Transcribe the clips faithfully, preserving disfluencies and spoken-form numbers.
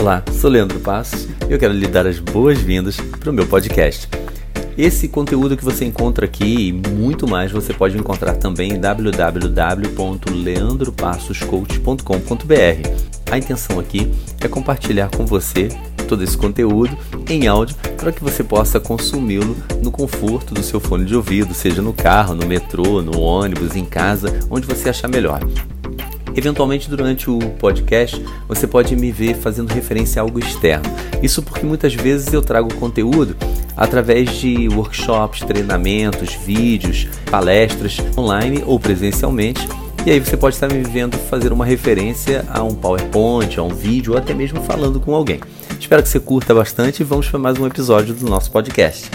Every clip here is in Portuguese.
Olá, sou Leandro Passos e eu quero lhe dar as boas-vindas para o meu podcast. Esse conteúdo que você encontra aqui e muito mais você pode encontrar também em w w w ponto leandro passos coach ponto com ponto b r. A intenção aqui é compartilhar com você todo esse conteúdo em áudio para que você possa consumi-lo no conforto do seu fone de ouvido, seja no carro, no metrô, no ônibus, em casa, onde você achar melhor. Eventualmente, durante o podcast, você pode me ver fazendo referência a algo externo. Isso porque muitas vezes eu trago conteúdo através de workshops, treinamentos, vídeos, palestras online ou presencialmente. E aí você pode estar me vendo fazer uma referência a um PowerPoint, a um vídeo ou até mesmo falando com alguém. Espero que você curta bastante e vamos para mais um episódio do nosso podcast.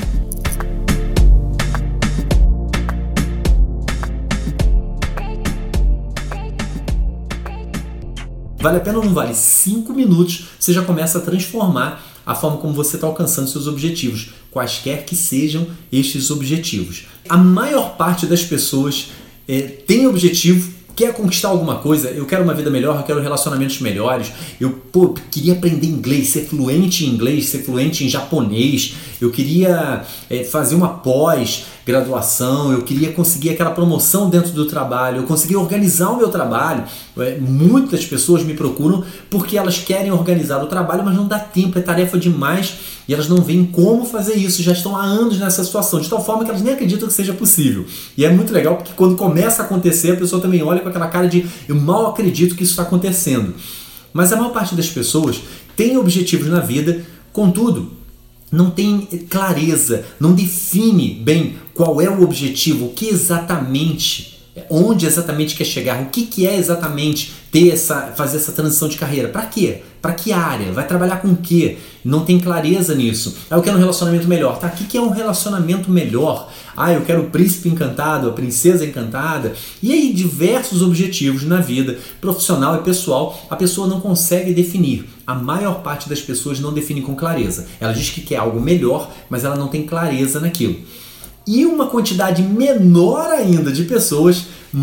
Vale a pena ou não vale? Cinco minutos você já começa a transformar a forma como você está alcançando seus objetivos, quaisquer que sejam estes objetivos. A maior parte das pessoas é, tem objetivo, quer conquistar alguma coisa. Eu quero uma vida melhor, eu quero relacionamentos melhores, eu pô, queria aprender inglês, ser fluente em inglês, ser fluente em japonês, eu queria é, fazer uma pós-graduação, eu queria conseguir aquela promoção dentro do trabalho, eu conseguia organizar o meu trabalho. É, muitas pessoas me procuram porque elas querem organizar o trabalho, mas não dá tempo, é tarefa demais e elas não veem como fazer isso, já estão há anos nessa situação, de tal forma que elas nem acreditam que seja possível. E é muito legal porque quando começa a acontecer, a pessoa também olha com aquela cara de eu mal acredito que isso está acontecendo. Mas a maior parte das pessoas tem objetivos na vida, contudo, não tem clareza, não define bem qual é o objetivo, o que exatamente, onde exatamente quer chegar, o que, que é exatamente ter essa, fazer essa transição de carreira. Para quê? Para que área? Vai trabalhar com o quê? Não tem clareza nisso. Ah, eu quero um relacionamento melhor. Tá, o que, que é um relacionamento melhor? Ah, eu quero o príncipe encantado, a princesa encantada. E aí, diversos objetivos na vida profissional e pessoal, a pessoa não consegue definir. A maior parte das pessoas não define com clareza. Ela diz que quer algo melhor, mas ela não tem clareza naquilo. E uma quantidade menor ainda de pessoas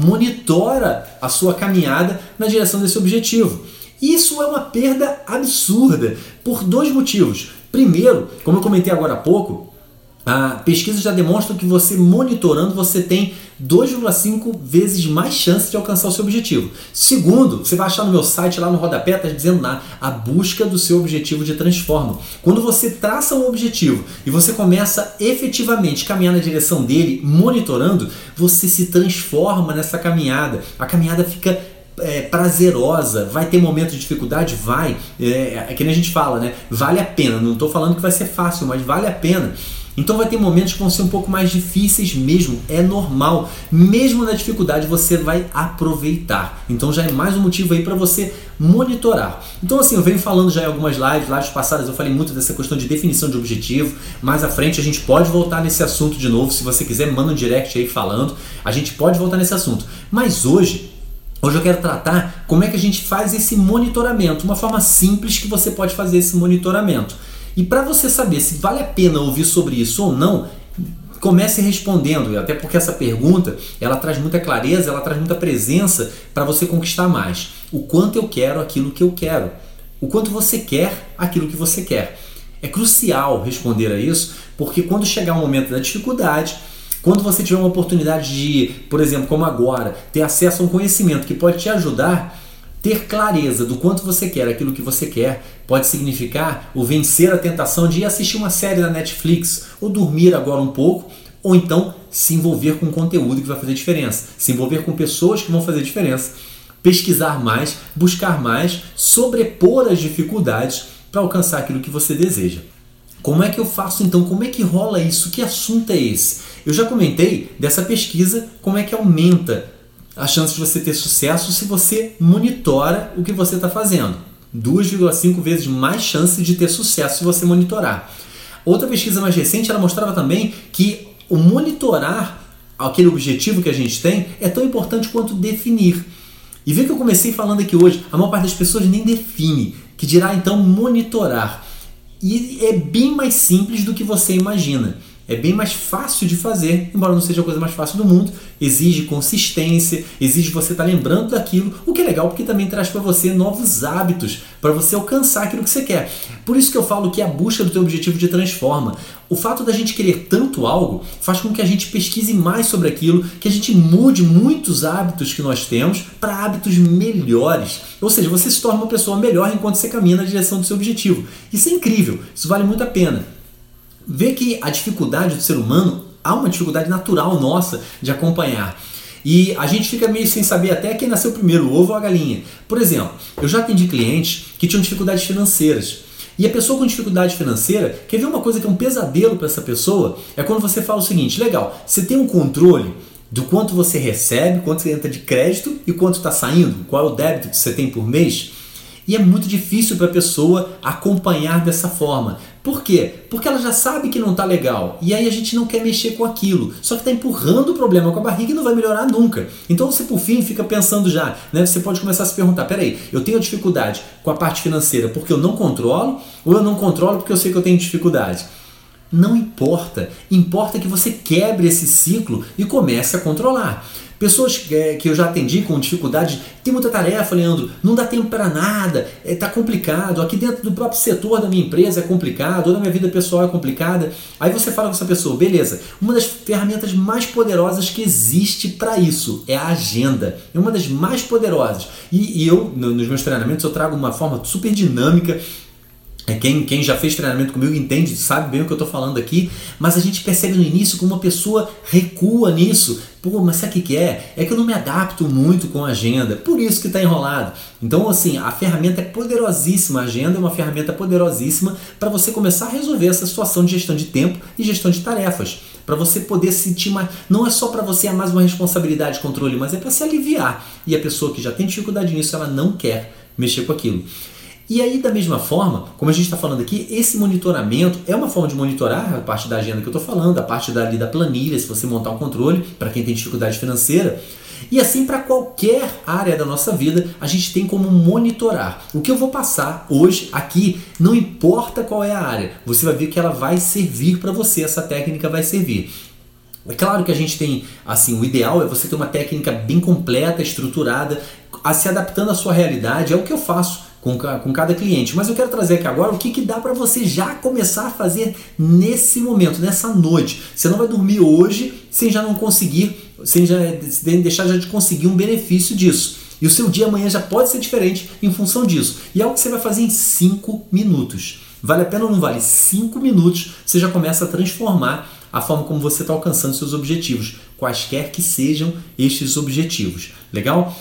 monitora a sua caminhada na direção desse objetivo. Isso é uma perda absurda por dois motivos. Primeiro, como eu comentei agora há pouco, a pesquisa já demonstra que você monitorando, você tem dois vírgula cinco vezes mais chance de alcançar o seu objetivo. Segundo, você vai achar no meu site lá no rodapé, está dizendo lá, a busca do seu objetivo de transforma. Quando você traça um objetivo e você começa efetivamente a caminhar na direção dele, monitorando, você se transforma nessa caminhada. A caminhada fica É, prazerosa. Vai ter momentos de dificuldade? Vai. É, é que nem a gente fala, né? Vale a pena. Não estou falando que vai ser fácil, mas vale a pena. Então vai ter momentos que vão ser um pouco mais difíceis mesmo. É normal. Mesmo na dificuldade você vai aproveitar. Então já é mais um motivo aí para você monitorar. Então assim, eu venho falando já em algumas lives, lives passadas eu falei muito dessa questão de definição de objetivo. Mais à frente a gente pode voltar nesse assunto de novo. Se você quiser, manda um direct aí falando. A gente pode voltar nesse assunto. Mas hoje Hoje eu quero tratar como é que a gente faz esse monitoramento, uma forma simples que você pode fazer esse monitoramento. E para você saber se vale a pena ouvir sobre isso ou não, comece respondendo, até porque essa pergunta ela traz muita clareza, ela traz muita presença para você conquistar mais. O quanto eu quero aquilo que eu quero, o quanto você quer aquilo que você quer. É crucial responder a isso, porque quando chegar o momento da dificuldade, quando você tiver uma oportunidade de, por exemplo, como agora, ter acesso a um conhecimento que pode te ajudar, ter clareza do quanto você quer aquilo que você quer, pode significar o vencer a tentação de ir assistir uma série na Netflix, ou dormir agora um pouco, ou então se envolver com conteúdo que vai fazer diferença, se envolver com pessoas que vão fazer diferença, pesquisar mais, buscar mais, sobrepor as dificuldades para alcançar aquilo que você deseja. Como é que eu faço então? Como é que rola isso? Que assunto é esse? Eu já comentei dessa pesquisa, como é que aumenta a chance de você ter sucesso se você monitora o que você está fazendo. duas vírgula cinco vezes mais chance de ter sucesso se você monitorar. Outra pesquisa mais recente, ela mostrava também que o monitorar aquele objetivo que a gente tem é tão importante quanto definir. E vê que eu comecei falando aqui hoje, a maior parte das pessoas nem define, que dirá então monitorar. E é bem mais simples do que você imagina. É bem mais fácil de fazer, embora não seja a coisa mais fácil do mundo. Exige consistência, exige você estar lembrando daquilo, o que é legal porque também traz para você novos hábitos, para você alcançar aquilo que você quer. Por isso que eu falo que a busca do teu objetivo te transforma. O fato da gente querer tanto algo faz com que a gente pesquise mais sobre aquilo, que a gente mude muitos hábitos que nós temos para hábitos melhores. Ou seja, você se torna uma pessoa melhor enquanto você caminha na direção do seu objetivo. Isso é incrível, isso vale muito a pena. Vê que a dificuldade do ser humano, há uma dificuldade natural nossa de acompanhar. E a gente fica meio sem saber até quem nasceu primeiro, o ovo ou a galinha. Por exemplo, eu já atendi clientes que tinham dificuldades financeiras. E a pessoa com dificuldade financeira, quer ver uma coisa que é um pesadelo para essa pessoa? É quando você fala o seguinte: legal, você tem um controle do quanto você recebe, quanto você entra de crédito e quanto está saindo, qual é o débito que você tem por mês? E é muito difícil para a pessoa acompanhar dessa forma. Por quê? Porque ela já sabe que não está legal. E aí a gente não quer mexer com aquilo. Só que está empurrando o problema com a barriga e não vai melhorar nunca. Então você, por fim, fica pensando já. Né? Você pode começar a se perguntar: peraí, eu tenho dificuldade com a parte financeira porque eu não controlo? Ou eu não controlo porque eu sei que eu tenho dificuldade? Não importa. Importa que você quebre esse ciclo e comece a controlar. Pessoas que eu já atendi com dificuldade, tem muita tarefa, Leandro, não dá tempo para nada, está complicado, aqui dentro do próprio setor da minha empresa é complicado, ou da minha vida pessoal é complicada. Aí você fala com essa pessoa: beleza, uma das ferramentas mais poderosas que existe para isso é a agenda, é uma das mais poderosas. E, e eu, nos meus treinamentos, eu trago uma forma super dinâmica. Quem, quem já fez treinamento comigo entende, sabe bem o que eu estou falando aqui, mas a gente percebe no início como uma pessoa recua nisso. Pô, mas sabe o que é? É que eu não me adapto muito com a agenda, por isso que está enrolado. Então, assim, a ferramenta é poderosíssima, a agenda é uma ferramenta poderosíssima para você começar a resolver essa situação de gestão de tempo e gestão de tarefas. Para você poder sentir mais, não é só para você é mais uma responsabilidade de controle, mas é para se aliviar. E a pessoa que já tem dificuldade nisso, ela não quer mexer com aquilo. E aí, da mesma forma, como a gente está falando aqui, esse monitoramento é uma forma de monitorar a parte da agenda que eu estou falando, a parte dali da planilha, se você montar um controle, para quem tem dificuldade financeira. E assim, para qualquer área da nossa vida, a gente tem como monitorar. O que eu vou passar hoje aqui, não importa qual é a área, você vai ver que ela vai servir para você, essa técnica vai servir. É claro que a gente tem, assim, o ideal é você ter uma técnica bem completa, estruturada, a se adaptando à sua realidade, é o que eu faço com, com cada cliente. Mas eu quero trazer aqui agora o que, que dá para você já começar a fazer nesse momento, nessa noite. Você não vai dormir hoje sem já não conseguir, sem já deixar já de conseguir um benefício disso. E o seu dia amanhã já pode ser diferente em função disso. E é algo que você vai fazer em cinco minutos. Vale a pena ou não vale? cinco minutos você já começa a transformar a forma como você está alcançando seus objetivos, quaisquer que sejam estes objetivos. Legal?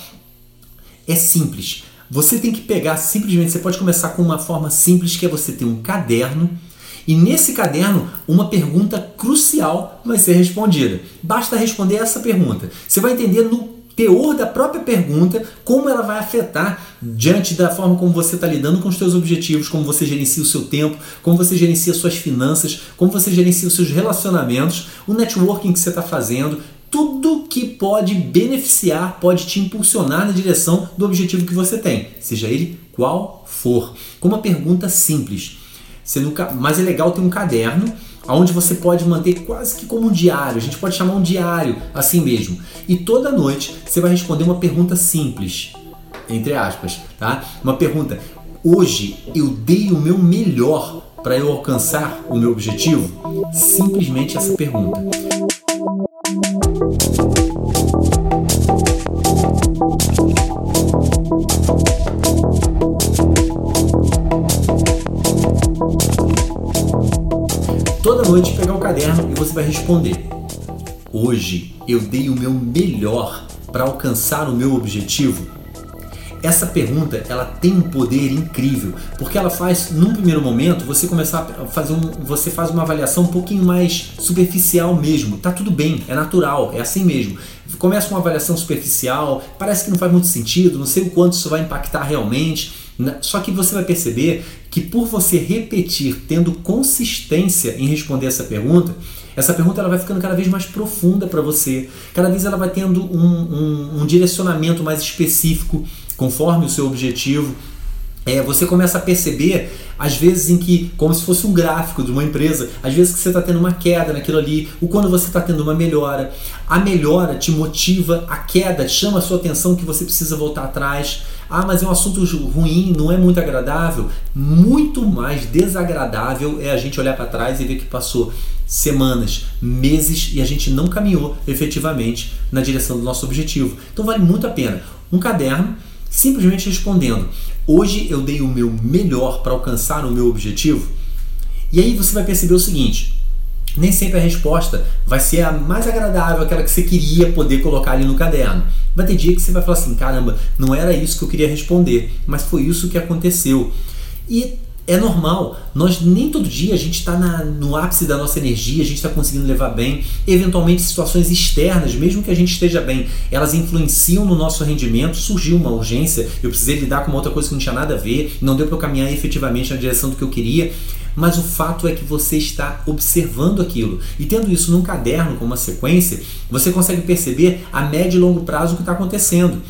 É simples. Você tem que pegar simplesmente, você pode começar com uma forma simples, que é você ter um caderno, e nesse caderno uma pergunta crucial vai ser respondida. Basta responder essa pergunta. Você vai entender no teor da própria pergunta como ela vai afetar diante da forma como você está lidando com os seus objetivos, como você gerencia o seu tempo, como você gerencia suas finanças, como você gerencia os seus relacionamentos, o networking que você está fazendo. Tudo que pode beneficiar, pode te impulsionar na direção do objetivo que você tem, seja ele qual for. Com uma pergunta simples. Você nunca, mas é legal ter um caderno onde você pode manter quase que como um diário. A gente pode chamar um diário assim mesmo. E toda noite você vai responder uma pergunta simples, entre aspas, tá? Uma pergunta: hoje eu dei o meu melhor para eu alcançar o meu objetivo? Simplesmente essa pergunta. Toda noite pegar o caderno e você vai responder: hoje eu dei o meu melhor para alcançar o meu objetivo? Essa pergunta, ela tem um poder incrível, porque ela faz, num primeiro momento, você começar a fazer um, você faz uma avaliação um pouquinho mais superficial mesmo. Tá tudo bem, é natural, é assim mesmo. Começa com uma avaliação superficial, parece que não faz muito sentido, não sei o quanto isso vai impactar realmente. Só que você vai perceber que por você repetir, tendo consistência em responder essa pergunta, essa pergunta ela vai ficando cada vez mais profunda para você, cada vez ela vai tendo um, um, um direcionamento mais específico, conforme o seu objetivo. É, você começa a perceber, às vezes, em que, como se fosse um gráfico de uma empresa, às vezes que você está tendo uma queda naquilo ali, ou quando você está tendo uma melhora. A melhora te motiva, a queda chama a sua atenção que você precisa voltar atrás. Ah, mas é um assunto ruim, não é muito agradável. Muito mais desagradável é a gente olhar para trás e ver que passou semanas, meses e a gente não caminhou efetivamente na direção do nosso objetivo. Então vale muito a pena. Um caderno, simplesmente respondendo: hoje eu dei o meu melhor para alcançar o meu objetivo. E aí você vai perceber o seguinte: nem sempre a resposta vai ser a mais agradável, aquela que você queria poder colocar ali no caderno. Vai ter dia que você vai falar assim: caramba, não era isso que eu queria responder, mas foi isso que aconteceu. E é normal, nós nem todo dia a gente está no ápice da nossa energia, a gente está conseguindo levar bem. Eventualmente situações externas, mesmo que a gente esteja bem, elas influenciam no nosso rendimento. Surgiu uma urgência, eu precisei lidar com uma outra coisa que não tinha nada a ver, não deu para eu caminhar efetivamente na direção do que eu queria. Mas o fato é que você está observando aquilo. E tendo isso num caderno com uma sequência, você consegue perceber a médio e longo prazo o que está acontecendo.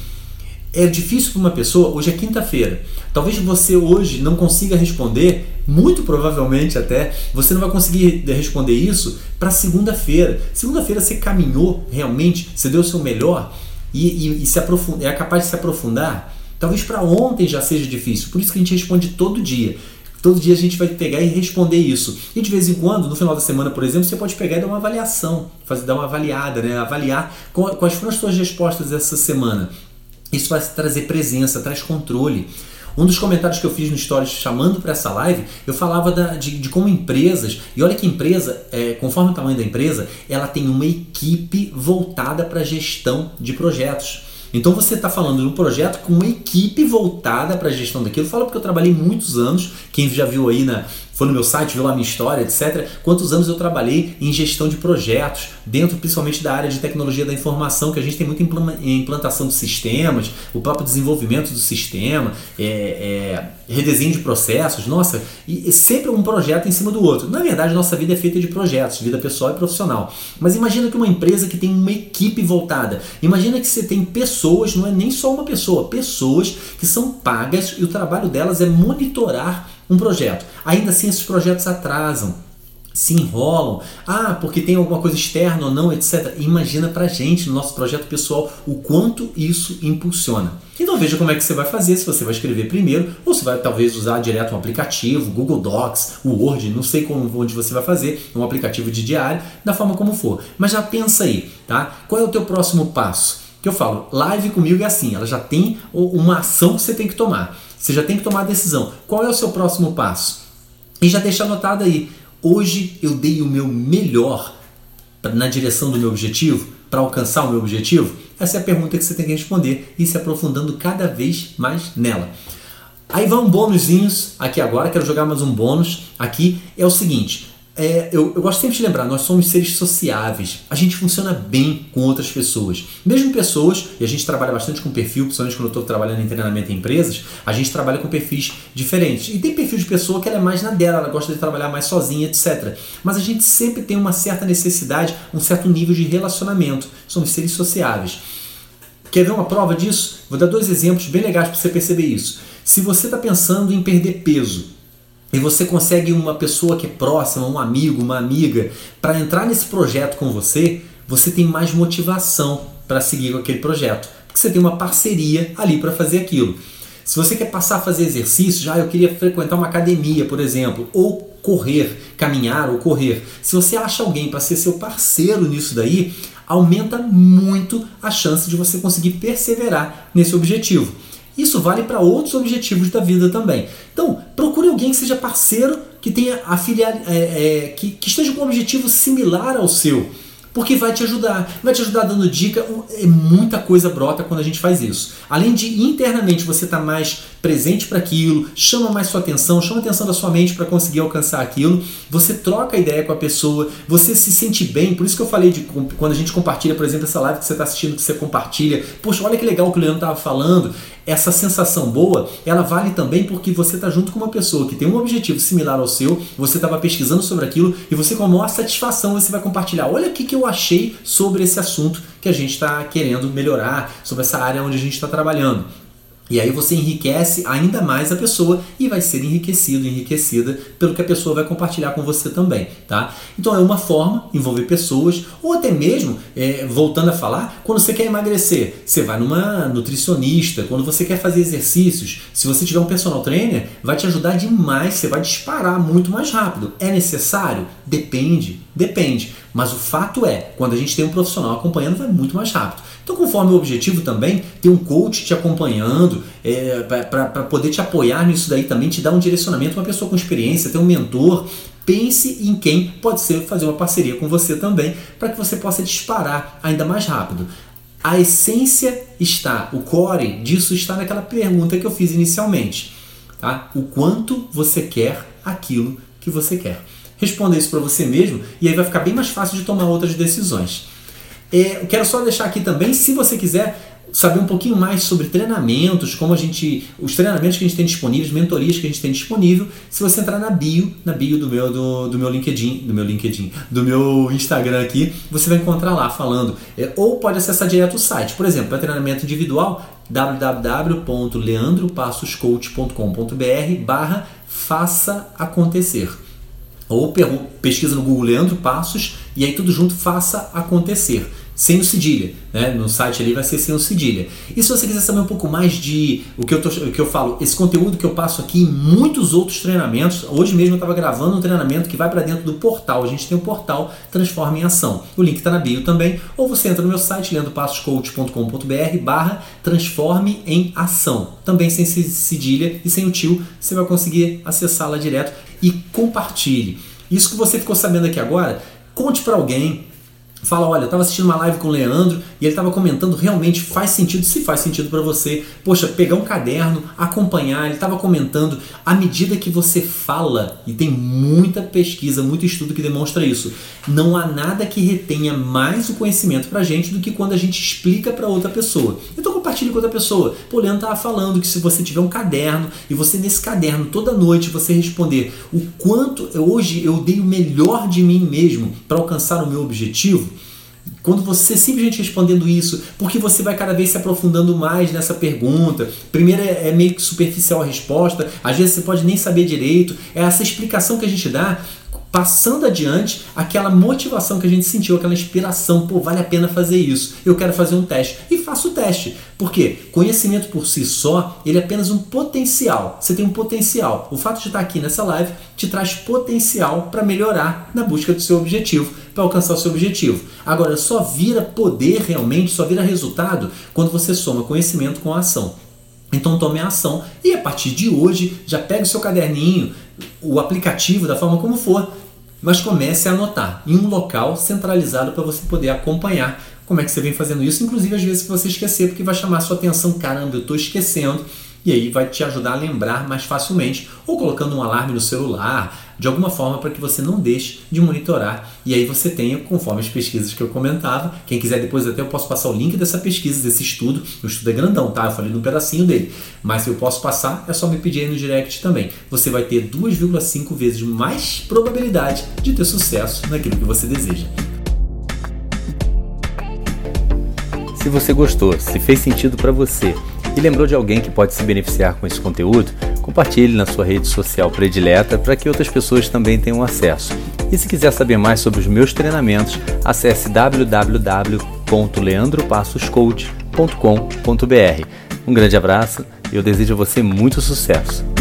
É difícil para uma pessoa, hoje é quinta-feira, talvez você hoje não consiga responder, muito provavelmente até, você não vai conseguir responder isso para segunda-feira. Segunda-feira você caminhou realmente, você deu o seu melhor e, e, e se aprofunda, é capaz de se aprofundar. Talvez para ontem já seja difícil, por isso que a gente responde todo dia. Todo dia a gente vai pegar e responder isso. E de vez em quando, no final da semana, por exemplo, você pode pegar e dar uma avaliação, fazer, dar uma avaliada, né? Avaliar quais foram as suas respostas essa semana. Isso vai trazer presença, traz controle. Um dos comentários que eu fiz no Stories chamando para essa live, eu falava da, de, de como empresas, e olha que empresa, é, conforme o tamanho da empresa, ela tem uma equipe voltada para a gestão de projetos. Então você está falando de um projeto com uma equipe voltada para a gestão daquilo. Eu falo porque eu trabalhei muitos anos, quem já viu aí, na, foi no meu site, viu lá a minha história, etcétera. Quantos anos eu trabalhei em gestão de projetos, dentro principalmente da área de tecnologia da informação, que a gente tem muita implantação de sistemas, o próprio desenvolvimento do sistema, é, é, redesenho de processos, nossa, e sempre um projeto em cima do outro. Na verdade, nossa vida é feita de projetos, vida pessoal e profissional. Mas imagina que uma empresa que tem uma equipe voltada, imagina que você tem pessoas, não é nem só uma pessoa, pessoas que são pagas e o trabalho delas é monitorar um projeto. Ainda assim, esses projetos atrasam, se enrolam, ah, porque tem alguma coisa externa ou não, etcétera. Imagina pra gente, no nosso projeto pessoal, o quanto isso impulsiona. Então veja como é que você vai fazer, se você vai escrever primeiro, ou se vai talvez usar direto um aplicativo, Google Docs, o Word, não sei como, onde você vai fazer, um aplicativo de diário, da forma como for. Mas já pensa aí, tá? Qual é o teu próximo passo? Que eu falo, live comigo é assim, ela já tem uma ação que você tem que tomar. Você já tem que tomar a decisão. Qual é o seu próximo passo? E já deixa anotado aí. Hoje eu dei o meu melhor na direção do meu objetivo, para alcançar o meu objetivo? Essa é a pergunta que você tem que responder e se aprofundando cada vez mais nela. Aí vai um bônusinhos aqui agora, quero jogar mais um bônus aqui. É o seguinte, é, eu, eu gosto sempre de lembrar, nós somos seres sociáveis, a gente funciona bem com outras pessoas, mesmo pessoas, e a gente trabalha bastante com perfil, principalmente quando eu estou trabalhando em treinamento em empresas, a gente trabalha com perfis diferentes, e tem perfil de pessoa que ela é mais na dela, ela gosta de trabalhar mais sozinha, etcétera. Mas a gente sempre tem uma certa necessidade, um certo nível de relacionamento, somos seres sociáveis. Quer ver uma prova disso? Vou dar dois exemplos bem legais para você perceber isso. Se você está pensando em perder peso, e você consegue uma pessoa que é próxima, um amigo, uma amiga, para entrar nesse projeto com você, você tem mais motivação para seguir com aquele projeto, porque você tem uma parceria ali para fazer aquilo. Se você quer passar a fazer exercício, já eu queria frequentar uma academia, por exemplo, ou correr, caminhar ou correr. Se você acha alguém para ser seu parceiro nisso daí, aumenta muito a chance de você conseguir perseverar nesse objetivo. Isso vale para outros objetivos da vida também. Então, procure alguém que seja parceiro, que tenha afiliado, é, é, que, que esteja com um objetivo similar ao seu, porque vai te ajudar. Vai te ajudar dando dica. É muita coisa brota quando a gente faz isso. Além de internamente você estar mais presente para aquilo, chama mais sua atenção, chama a atenção da sua mente para conseguir alcançar aquilo, você troca a ideia com a pessoa, você se sente bem. Por isso que eu falei de quando a gente compartilha, por exemplo, essa live que você está assistindo, que você compartilha, poxa, olha que legal o que o Leandro estava falando, essa sensação boa, ela vale também porque você está junto com uma pessoa que tem um objetivo similar ao seu, você estava pesquisando sobre aquilo e você com a maior satisfação você vai compartilhar, olha o que, que eu achei sobre esse assunto que a gente está querendo melhorar, sobre essa área onde a gente está trabalhando. E aí você enriquece ainda mais a pessoa e vai ser enriquecido, enriquecida pelo que a pessoa vai compartilhar com você também, tá? Então é uma forma, envolver pessoas, ou até mesmo, é, voltando a falar, quando você quer emagrecer, você vai numa nutricionista, quando você quer fazer exercícios, se você tiver um personal trainer, vai te ajudar demais, você vai disparar muito mais rápido. É necessário? Depende, depende. Mas o fato é, quando a gente tem um profissional acompanhando, vai muito mais rápido. Então, conforme o objetivo também, ter um coach te acompanhando, é, para poder te apoiar nisso daí também, te dar um direcionamento, uma pessoa com experiência, ter um mentor. Pense em quem pode ser fazer uma parceria com você também, para que você possa disparar ainda mais rápido. A essência está, o core disso está naquela pergunta que eu fiz inicialmente, tá? O quanto você quer aquilo que você quer. Responda isso para você mesmo e aí vai ficar bem mais fácil de tomar outras decisões. É, eu quero só deixar aqui também, se você quiser saber um pouquinho mais sobre treinamentos, como a gente, os treinamentos que a gente tem disponíveis, mentorias que a gente tem disponível, se você entrar na bio, na bio do meu, do, do meu LinkedIn, do meu LinkedIn, do meu Instagram aqui, você vai encontrar lá falando, é, ou pode acessar direto o site, por exemplo, para treinamento individual, w w w ponto leandro passos coach ponto com ponto b r barra faça acontecer. Ou pesquisa no Google Leandro Passos e aí tudo junto, faça acontecer. Sem o cedilha, né? No site ali vai ser sem o cedilha. E se você quiser saber um pouco mais de o que eu, tô, o que eu falo, esse conteúdo que eu passo aqui e muitos outros treinamentos, hoje mesmo eu estava gravando um treinamento que vai para dentro do portal. A gente tem um portal Transforma em Ação. O link está na bio também. Ou você entra no meu site, leandro passos coach ponto com ponto b r barra Transforme em Ação. Também sem cedilha e sem o tio, você vai conseguir acessá-la direto e compartilhe. Isso que você ficou sabendo aqui agora, conte para alguém. Fala, olha, eu estava assistindo uma live com o Leandro e ele estava comentando, realmente faz sentido, se faz sentido para você, poxa, pegar um caderno, acompanhar, ele estava comentando, à medida que você fala, e tem muita pesquisa, muito estudo que demonstra isso, não há nada que retenha mais o conhecimento para a gente do que quando a gente explica para outra pessoa. Então compartilhe com outra pessoa. Pô, o Leandro estava falando que se você tiver um caderno e você nesse caderno toda noite você responder o quanto hoje eu dei o melhor de mim mesmo para alcançar o meu objetivo, quando você simplesmente respondendo isso, porque você vai cada vez se aprofundando mais nessa pergunta. Primeiro é, é meio que superficial a resposta, às vezes você pode nem saber direito, é essa explicação que a gente dá, passando adiante aquela motivação que a gente sentiu, aquela inspiração, pô, vale a pena fazer isso, eu quero fazer um teste, e faça o teste. Por quê? Conhecimento por si só, ele é apenas um potencial, você tem um potencial. O fato de estar aqui nessa live te traz potencial para melhorar na busca do seu objetivo, para alcançar o seu objetivo. Agora, só vira poder realmente, só vira resultado quando você soma conhecimento com a ação. Então tome a ação e a partir de hoje já pega o seu caderninho, o aplicativo, da forma como for, mas comece a anotar em um local centralizado para você poder acompanhar como é que você vem fazendo isso, inclusive às vezes que você esquecer, porque vai chamar a sua atenção, caramba, eu estou esquecendo, e aí vai te ajudar a lembrar mais facilmente, ou colocando um alarme no celular, de alguma forma para que você não deixe de monitorar, e aí você tenha, conforme as pesquisas que eu comentava, quem quiser depois até eu posso passar o link dessa pesquisa, desse estudo, o estudo é grandão, tá? Eu falei num pedacinho dele, mas se eu posso passar, é só me pedir aí no direct também. Você vai ter duas vírgula cinco vezes mais probabilidade de ter sucesso naquilo que você deseja. Se você gostou, se fez sentido para você e lembrou de alguém que pode se beneficiar com esse conteúdo, compartilhe na sua rede social predileta para que outras pessoas também tenham acesso. E se quiser saber mais sobre os meus treinamentos, acesse w w w ponto leandro passos coach ponto com ponto b r. Um grande abraço e eu desejo a você muito sucesso.